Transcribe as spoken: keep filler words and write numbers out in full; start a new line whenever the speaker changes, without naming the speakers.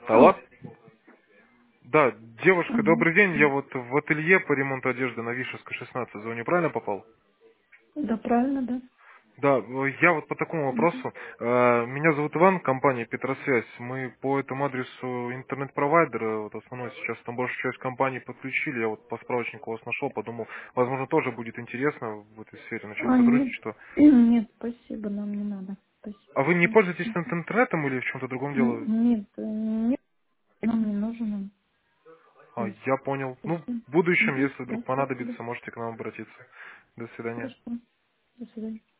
Алло.
Алло. Да, девушка,
Мгм.
добрый день. Я вот в ателье по ремонту одежды на Вишевской шестнадцать звоню. Правильно попал?
Да, правильно, да.
Да, э, я вот по такому
Мгм.
вопросу. Э, Меня зовут Иван, компания Петросвязь. Мы по этому адресу интернет-провайдер, э, вот основной сейчас там большую часть компаний подключили. Я вот по справочнику вас нашел, подумал, возможно, тоже будет интересно в этой сфере начать
А, нет,
сотрудничество.
нет, спасибо, нам не надо. Спасибо.
А вы не пользуетесь
Мгм.
интернетом или в чем-то другом дело?
Нет, э, нет, нам не нужен.
А,
он.
я понял. Ну,
Спасибо.
в будущем,
Мгм.
если
Да,
вдруг
спасибо.
понадобится, можете к нам обратиться. До свидания.
Хорошо. До свидания.